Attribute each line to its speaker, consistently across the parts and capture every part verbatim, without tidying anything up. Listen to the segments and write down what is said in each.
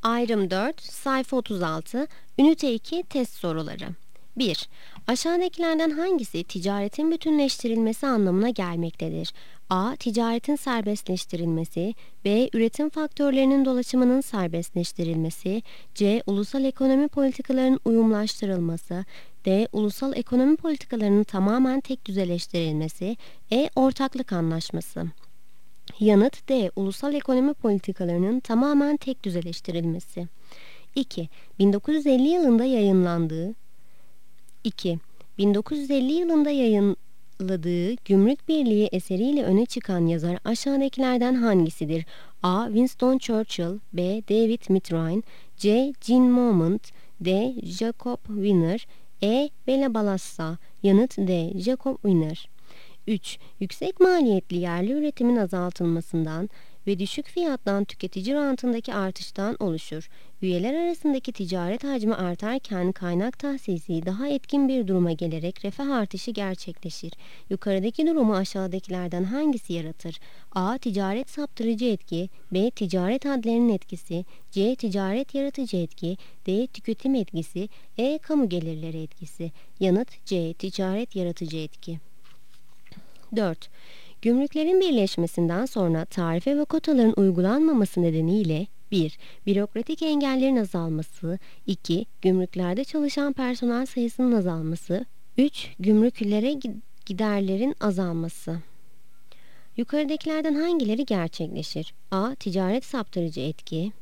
Speaker 1: Ayrım dört, sayfa otuz altı, ünite iki test soruları. bir. Aşağıdakilerden hangisi ticaretin bütünleştirilmesi anlamına gelmektedir? A. Ticaretin serbestleştirilmesi. B. Üretim faktörlerinin dolaşımının serbestleştirilmesi. C. Ulusal ekonomi politikalarının uyumlaştırılması. D. Ulusal ekonomi politikalarının tamamen tek düzeleştirilmesi. E. Ortaklık anlaşması. Yanıt D. Ulusal ekonomi politikalarının tamamen tek düzeleştirilmesi. iki. bin dokuz yüz elli yılında yayınlandığı iki. bin dokuz yüz elli yılında yayınladığı Gümrük Birliği eseriyle öne çıkan yazar aşağıdakilerden hangisidir? A. Winston Churchill. B. David Mitrine. C. Jean Monmouth. D. Jacob Wiener. E. Bela Balassa. Yanıt D. Jacob Wiener. üç. Yüksek maliyetli yerli üretimin azaltılmasından ve düşük fiyattan tüketici rantındaki artıştan oluşur. Üyeler arasındaki ticaret hacmi artarken kaynak tahsisi daha etkin bir duruma gelerek refah artışı gerçekleşir. Yukarıdaki durumu aşağıdakilerden hangisi yaratır? A. Ticaret saptırıcı etki. B. Ticaret hadlerinin etkisi. C. Ticaret yaratıcı etki. D. Tüketim etkisi. E. Kamu gelirleri etkisi. Yanıt C. Ticaret yaratıcı etki. dört. Gümrüklerin birleşmesinden sonra tarife ve kotaların uygulanmaması nedeniyle bir. Bürokratik engellerin azalması. iki. Gümrüklerde çalışan personel sayısının azalması. üç. Gümrüklere giderlerin azalması. Yukarıdakilerden hangileri gerçekleşir? A. Ticaret saptırıcı etki.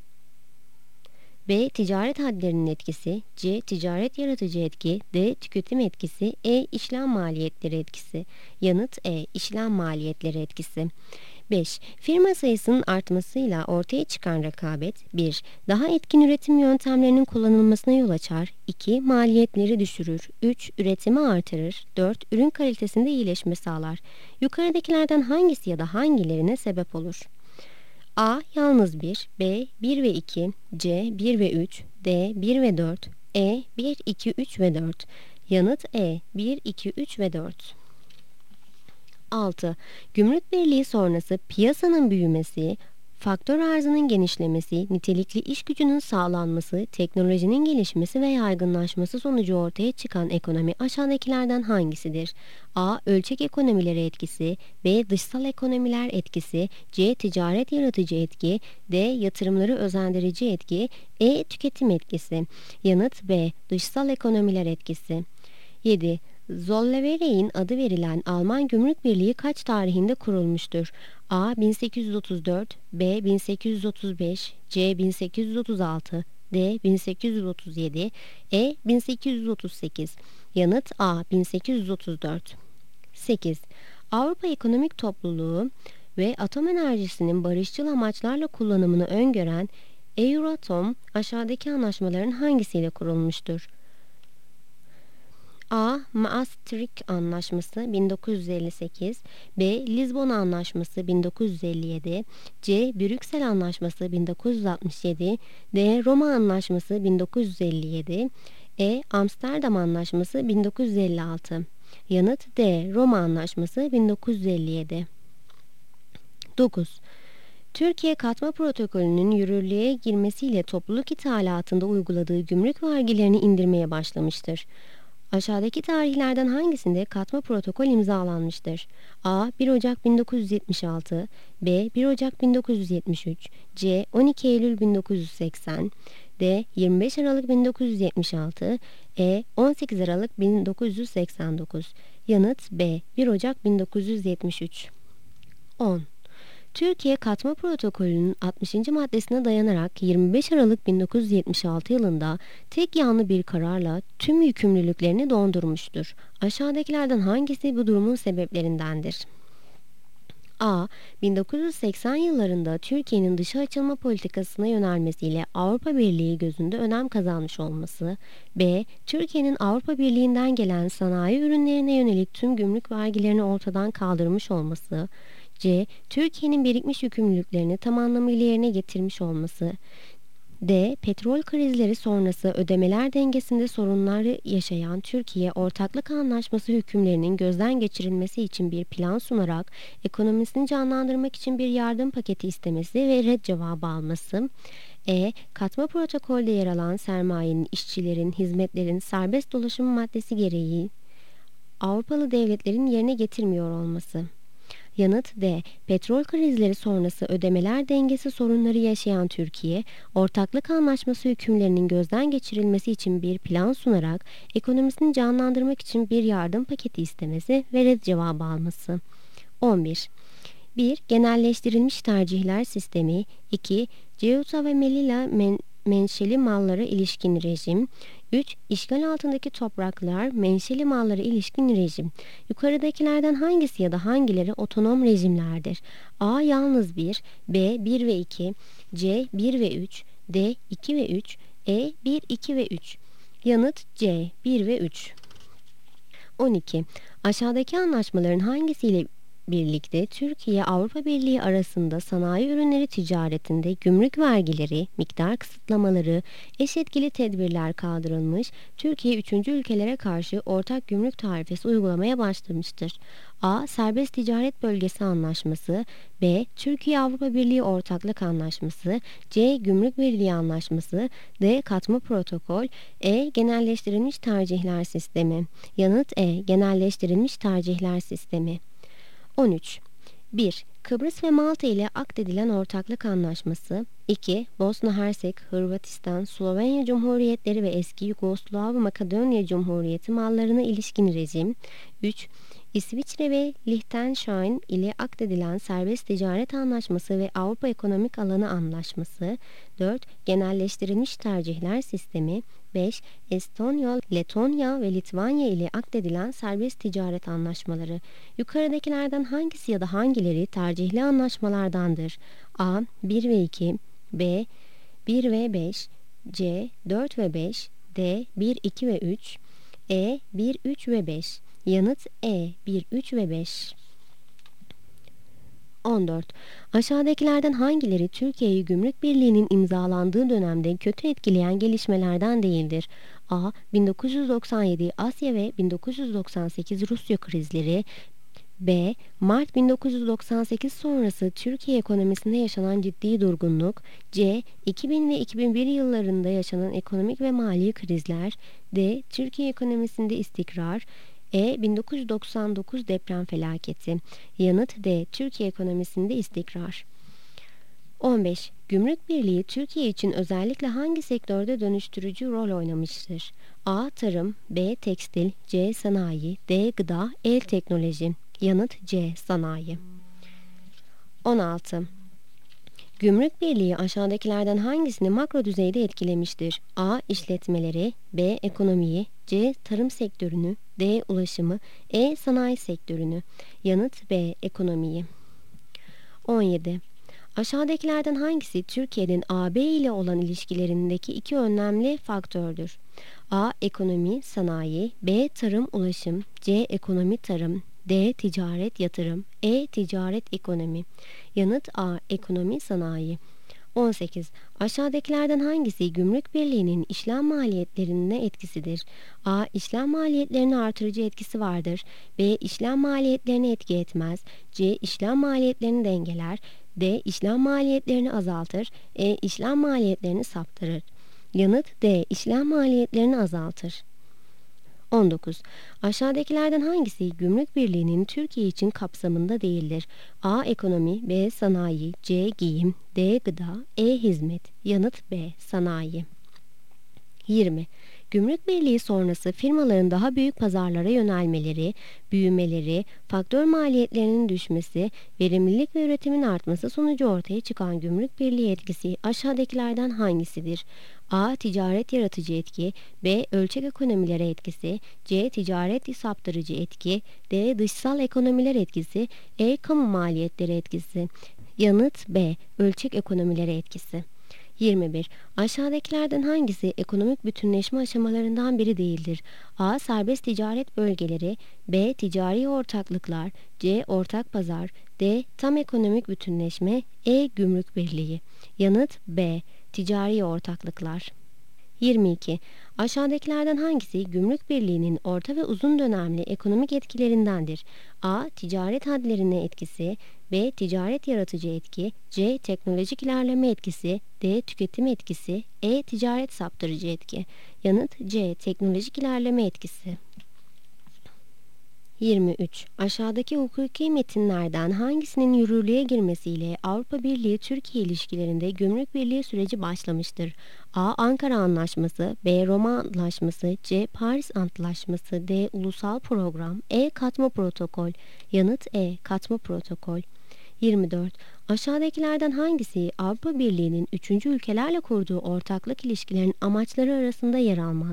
Speaker 1: B. Ticaret hadlerinin etkisi. C. Ticaret yaratıcı etki. D. Tüketim etkisi. E. İşlem maliyetleri etkisi. Yanıt E. İşlem maliyetleri etkisi. beş. Firma sayısının artmasıyla ortaya çıkan rekabet bir. Daha etkin üretim yöntemlerinin kullanılmasına yol açar. iki. Maliyetleri düşürür. üç. Üretimi artırır. dört. Ürün kalitesinde iyileşme sağlar. Yukarıdakilerden hangisi ya da hangilerine sebep olur? A. Yalnız bir. B. bir ve iki. C. bir ve üç. D. bir ve dört. E. bir, iki, üç ve dört. Yanıt E. bir, iki, üç ve dört. altı. Gümrük Birliği sonrası piyasanın büyümesi, faktör arzının genişlemesi, nitelikli iş gücünün sağlanması, teknolojinin gelişmesi ve yaygınlaşması sonucu ortaya çıkan ekonomi aşağıdakilerden hangisidir? A. Ölçek ekonomileri etkisi. B. Dışsal ekonomiler etkisi. C. Ticaret yaratıcı etki. D. Yatırımları özendirici etki. E. Tüketim etkisi. Yanıt B. Dışsal ekonomiler etkisi. yedi. Zollverein adı verilen Alman Gümrük Birliği kaç tarihinde kurulmuştur? A. bin sekiz yüz otuz dört. B. bin sekiz yüz otuz beş. C. bin sekiz yüz otuz altı. D. bin sekiz yüz otuz yedi. E. bin sekiz yüz otuz sekiz. Yanıt A. bin sekiz yüz otuz dört. sekiz. Avrupa Ekonomik Topluluğu ve atom enerjisinin barışçıl amaçlarla kullanımını öngören Euratom aşağıdaki anlaşmaların hangisiyle kurulmuştur? A. Maastricht Anlaşması bin dokuz yüz elli sekiz. B. Lizbon Anlaşması bin dokuz yüz elli yedi. C. Brüksel Anlaşması bin dokuz yüz altmış yedi. D. Roma Anlaşması bin dokuz yüz elli yedi. E. Amsterdam Anlaşması bin dokuz yüz elli altı. Yanıt D. Roma Anlaşması bin dokuz yüz elli yedi. dokuz. Türkiye katma protokolünün yürürlüğe girmesiyle topluluk ithalatında uyguladığı gümrük vergilerini indirmeye başlamıştır. Aşağıdaki tarihlerden hangisinde katma protokol imzalanmıştır? A. bir Ocak bin dokuz yüz yetmiş altı. B. bir Ocak bin dokuz yüz yetmiş üç. C. on iki Eylül bin dokuz yüz seksen. D. yirmi beş Aralık bin dokuz yüz yetmiş altı. E. on sekiz Aralık bin dokuz yüz seksen dokuz. Yanıt B. bir Ocak bin dokuz yüz yetmiş üç. on. Türkiye Katma Protokolü'nün altmışıncı maddesine dayanarak yirmi beş Aralık bin dokuz yüz yetmiş altı yılında tek yanlı bir kararla tüm yükümlülüklerini dondurmuştur. Aşağıdakilerden hangisi bu durumun sebeplerindendir? A. bin dokuz yüz seksen yıllarında Türkiye'nin dışa açılma politikasına yönelmesiyle Avrupa Birliği gözünde önem kazanmış olması. B. Türkiye'nin Avrupa Birliği'nden gelen sanayi ürünlerine yönelik tüm gümrük vergilerini ortadan kaldırmış olması. C. Türkiye'nin birikmiş yükümlülüklerini tam anlamıyla yerine getirmiş olması. D. Petrol krizleri sonrası ödemeler dengesinde sorunları yaşayan Türkiye, ortaklık anlaşması hükümlerinin gözden geçirilmesi için bir plan sunarak ekonomisini canlandırmak için bir yardım paketi istemesi ve red cevabı alması. E. Katma protokolde yer alan sermayenin, işçilerin, hizmetlerin serbest dolaşımı maddesi gereği Avrupalı devletlerin yerine getirmiyor olması. Yanıt D. Petrol krizleri sonrası ödemeler dengesi sorunları yaşayan Türkiye, ortaklık anlaşması hükümlerinin gözden geçirilmesi için bir plan sunarak ekonomisini canlandırmak için bir yardım paketi istemesi ve red cevabı alması. on bir. bir. Genelleştirilmiş tercihler sistemi. iki. Ceuta ve Melilla men menşeli mallara ilişkin rejim. üç. İşgal altındaki topraklar menşeli mallara ilişkin rejim. Yukarıdakilerden hangisi ya da hangileri otonom rejimlerdir? A. Yalnız bir, B. bir ve iki, C. bir ve üç, D. iki ve üç, E. bir, iki ve üç. Yanıt C. bir ve üç. on iki. Aşağıdaki anlaşmaların hangisiyle birlikte Türkiye Avrupa Birliği arasında sanayi ürünleri ticaretinde gümrük vergileri, miktar kısıtlamaları, eş etkili tedbirler kaldırılmış, Türkiye üçüncü ülkelere karşı ortak gümrük tarifesi uygulamaya başlamıştır. A. Serbest Ticaret Bölgesi Anlaşması, B. Türkiye Avrupa Birliği Ortaklık Anlaşması, C. Gümrük Birliği Anlaşması, D. Katma Protokol, E. Genelleştirilmiş Tercihler Sistemi. Yanıt E. Genelleştirilmiş Tercihler Sistemi. on üç. bir. Kıbrıs ve Malta ile akdedilen ortaklık anlaşması. iki. Bosna Hersek, Hırvatistan, Slovenya Cumhuriyetleri ve eski Yugoslav Makedonya Cumhuriyeti mallarına ilişkin rejim. üç. İsviçre ve Liechtenstein ile akdedilen serbest ticaret anlaşması ve Avrupa Ekonomik Alanı Anlaşması. dört. Genelleştirilmiş tercihler sistemi. beş. Estonya, Letonya ve Litvanya ile akdedilen serbest ticaret anlaşmaları. Yukarıdakilerden hangisi ya da hangileri tercihli anlaşmalardandır? A. bir ve iki, B. bir ve beş, C. dört ve beş, D. bir, iki ve üç, E. bir, üç ve beş. Yanıt E. bir, üç ve beş. on dört. Aşağıdakilerden hangileri Türkiye'yi Gümrük Birliği'nin imzalandığı dönemde kötü etkileyen gelişmelerden değildir? A. bin dokuz yüz doksan yedi Asya ve bin dokuz yüz doksan sekiz Rusya krizleri. B. Mart bin dokuz yüz doksan sekiz sonrası Türkiye ekonomisinde yaşanan ciddi durgunluk. C. iki bin ve iki bin bir yıllarında yaşanan ekonomik ve mali krizler. D. Türkiye ekonomisinde istikrar. E. bin dokuz yüz doksan dokuz deprem felaketi. Yanıt D. Türkiye ekonomisinde istikrar. on beş. Gümrük Birliği Türkiye için özellikle hangi sektörde dönüştürücü rol oynamıştır? A. Tarım, B. Tekstil, C. Sanayi, D. Gıda, E. Teknoloji. Yanıt C. Sanayi. on altı. Gümrük Birliği aşağıdakilerden hangisini makro düzeyde etkilemiştir? A. İşletmeleri, B. Ekonomiyi, C. Tarım sektörünü, D. Ulaşımı, E. Sanayi sektörünü. Yanıt B. Ekonomiyi. on yedi. Aşağıdakilerden hangisi Türkiye'nin A B ile olan ilişkilerindeki iki önemli faktördür? A. Ekonomi, sanayi, B. Tarım, ulaşım, C. Ekonomi, tarım, D. Ticaret, yatırım, E. Ticaret, ekonomi. Yanıt A. Ekonomi, sanayi. on sekiz. Aşağıdakilerden hangisi Gümrük Birliği'nin işlem maliyetlerine etkisidir? A. İşlem maliyetlerini artırıcı etkisi vardır. B. İşlem maliyetlerini etki etmez. C. İşlem maliyetlerini dengeler. D. İşlem maliyetlerini azaltır. E. İşlem maliyetlerini saptırır. Yanıt D. İşlem maliyetlerini azaltır. on dokuz. Aşağıdakilerden hangisi Gümrük Birliği'nin Türkiye için kapsamında değildir? A. Ekonomi, B. Sanayi, C. Giyim, D. Gıda, E. Hizmet. Yanıt B. Sanayi. yirmi. Gümrük Birliği sonrası firmaların daha büyük pazarlara yönelmeleri, büyümeleri, faktör maliyetlerinin düşmesi, verimlilik ve üretimin artması sonucu ortaya çıkan Gümrük Birliği etkisi aşağıdakilerden hangisidir? A. Ticaret yaratıcı etki, B. Ölçek ekonomilere etkisi, C. Ticaret saptırıcı etki, D. Dışsal ekonomiler etkisi, E. Kamu maliyetleri etkisi. Yanıt B. Ölçek ekonomilere etkisi. yirmi bir. Aşağıdakilerden hangisi ekonomik bütünleşme aşamalarından biri değildir? A. Serbest ticaret bölgeleri, B. Ticari ortaklıklar, C. Ortak pazar, D. Tam ekonomik bütünleşme, E. Gümrük Birliği. Yanıt B. Ticari ortaklıklar. yirmi iki. Aşağıdakilerden hangisi Gümrük Birliği'nin orta ve uzun dönemli ekonomik etkilerindendir? A. Ticaret hadlerine etkisi, B. Ticaret yaratıcı etki, C. Teknolojik ilerleme etkisi, D. Tüketim etkisi, E. Ticaret saptırıcı etki. Yanıt C. Teknolojik ilerleme etkisi. yirmi üç. Aşağıdaki hukuki metinlerden hangisinin yürürlüğe girmesiyle Avrupa Birliği-Türkiye ilişkilerinde gümrük birliği süreci başlamıştır? A. Ankara Anlaşması, B. Roma Antlaşması, C. Paris Antlaşması, D. Ulusal Program, E. Katma Protokol. Yanıt E. Katma Protokol. yirmi dört. Aşağıdakilerden hangisi Avrupa Birliği'nin üçüncü ülkelerle kurduğu ortaklık ilişkilerinin amaçları arasında yer almaz?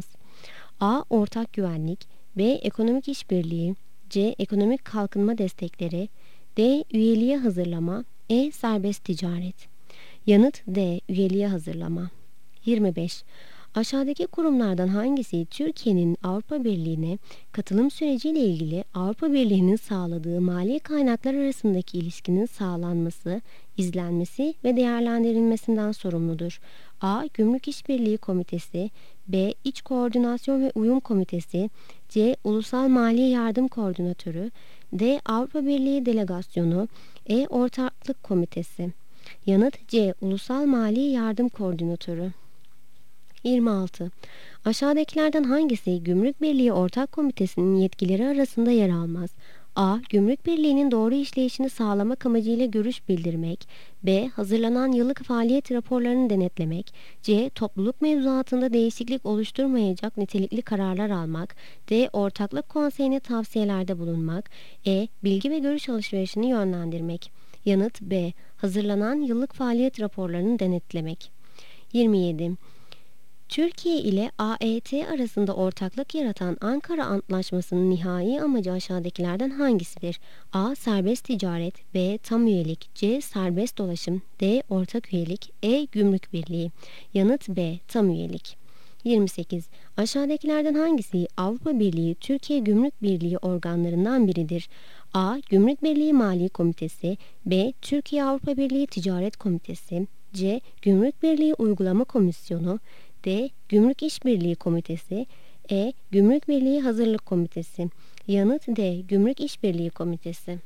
Speaker 1: A. Ortak güvenlik, B. Ekonomik işbirliği, C. Ekonomik kalkınma destekleri, D. Üyeliğe hazırlama, E. Serbest ticaret. Yanıt D. Üyeliğe hazırlama. yirmi beş. Aşağıdaki kurumlardan hangisi Türkiye'nin Avrupa Birliği'ne katılım süreciyle ilgili Avrupa Birliği'nin sağladığı mali kaynaklar arasındaki ilişkinin sağlanması, izlenmesi ve değerlendirilmesinden sorumludur? A. Gümrük İşbirliği Komitesi, B. İç Koordinasyon ve Uyum Komitesi, C. Ulusal Mali Yardım Koordinatörü, D. Avrupa Birliği Delegasyonu, E. Ortaklık Komitesi. Yanıt C. Ulusal Mali Yardım Koordinatörü. yirmi altı. Aşağıdakilerden hangisi Gümrük Birliği Ortak Komitesi'nin yetkileri arasında yer almaz? A. Gümrük Birliği'nin doğru işleyişini sağlamak amacıyla görüş bildirmek, B. Hazırlanan yıllık faaliyet raporlarını denetlemek, C. Topluluk mevzuatında değişiklik oluşturmayacak nitelikli kararlar almak, D. Ortaklık konseyine tavsiyelerde bulunmak, E. Bilgi ve görüş alışverişini yönlendirmek. Yanıt B. Hazırlanan yıllık faaliyet raporlarını denetlemek. yirmi yedi. Türkiye ile A E T arasında ortaklık yaratan Ankara Antlaşması'nın nihai amacı aşağıdakilerden hangisidir? A. Serbest ticaret, B. Tam üyelik, C. Serbest dolaşım, D. Ortak üyelik, E. Gümrük birliği. Yanıt B. Tam üyelik. yirmi sekiz. Aşağıdakilerden hangisi Avrupa Birliği Türkiye Gümrük Birliği organlarından biridir? A. Gümrük Birliği Mali Komitesi, B. Türkiye Avrupa Birliği Ticaret Komitesi, C. Gümrük Birliği Uygulama Komisyonu, D. Gümrük İşbirliği Komitesi, E. Gümrük Birliği Hazırlık Komitesi. Yanıt D. Gümrük İşbirliği Komitesi.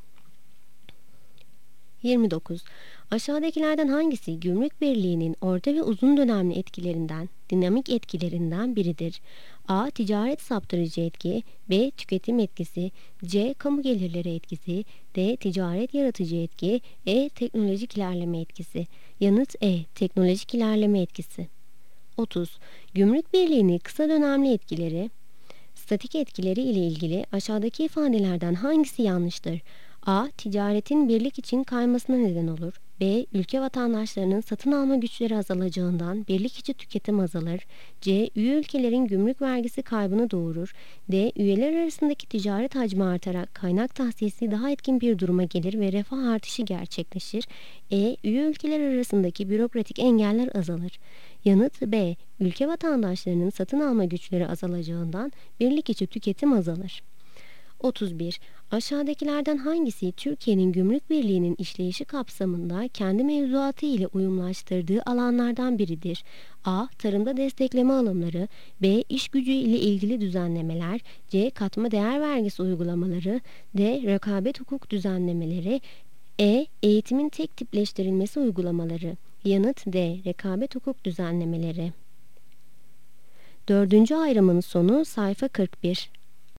Speaker 1: yirmi dokuz. Aşağıdakilerden hangisi Gümrük Birliği'nin orta ve uzun dönemli etkilerinden, dinamik etkilerinden biridir? A. Ticaret saptırıcı etki, B. Tüketim etkisi, C. Kamu gelirleri etkisi, D. Ticaret yaratıcı etki, E. Teknolojik ilerleme etkisi. Yanıt E. Teknolojik ilerleme etkisi. otuz. Gümrük Birliği'nin kısa dönemli etkileri, statik etkileri ile ilgili aşağıdaki ifadelerden hangisi yanlıştır? A. Ticaretin birlik için kaymasına neden olur. B. Ülke vatandaşlarının satın alma güçleri azalacağından birlik içi tüketim azalır. C. Üye ülkelerin gümrük vergisi kaybını doğurur. D. Üyeler arasındaki ticaret hacmi artarak kaynak tahsisi daha etkin bir duruma gelir ve refah artışı gerçekleşir. E. Üye ülkeler arasındaki bürokratik engeller azalır. Yanıt B. Ülke vatandaşlarının satın alma güçleri azalacağından birlik içi tüketim azalır. otuz bir. Aşağıdakilerden hangisi Türkiye'nin Gümrük Birliği'nin işleyişi kapsamında kendi mevzuatı ile uyumlaştırdığı alanlardan biridir? A. Tarımda destekleme alımları, B. İş gücü ile ilgili düzenlemeler, C. Katma değer vergisi uygulamaları, D. Rekabet hukuk düzenlemeleri, E. Eğitimin tek tipleştirilmesi uygulamaları. Yanıt D. Rekabet hukuk düzenlemeleri. Dördüncü ayrımın sonu sayfa kırk bir.